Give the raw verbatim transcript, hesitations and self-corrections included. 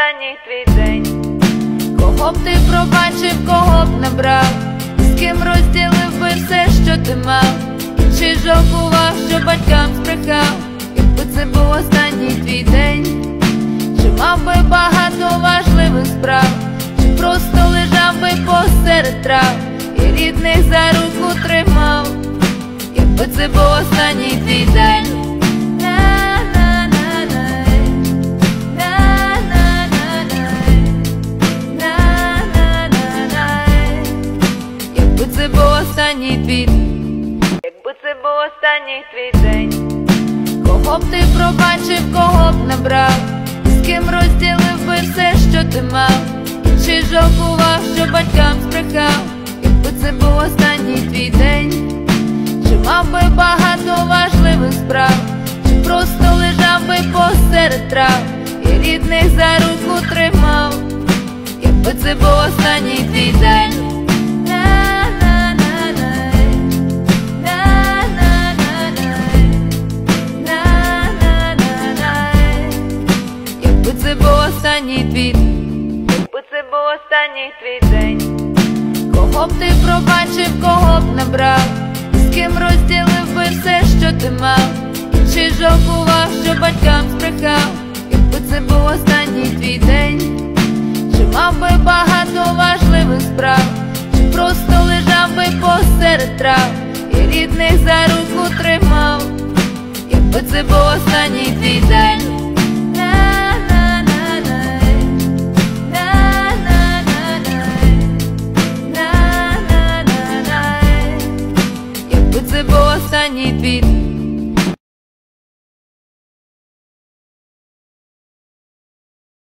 останній твій день? Кого б ти пробачив, кого б не брав? З ким розділив би все, що ти мав? Чи жалкував, що батькам збрехав? Якби це був останній твій день? Чи мав би багато важливих справ? Чи просто лежав би посеред трав і рідних за руку тримав? Якби це був останній твій день? Якби це був останній твій день, якби це був останній твій день, кого б ти пробачив, кого б не брав? З ким розділив би все, що ти мав? Чи жалкував, що батькам збрехав? Якби це був останній твій день? Чи мав би багато важливих справ? Чи просто лежав би посеред трав і рідних за руку тримав? Якби це був останній твій день? Якби це був останній твій день, якби це був останній твій день, кого б ти пробачив, кого б не брав? З ким розділив би все, що ти мав? Чи жалкував, що батькам збрехав? Якби це був останній твій день? Чи мав би багато важливих справ? Чи просто лежав би посеред трав і рідних за руку тримав? Якби це був останній твій день?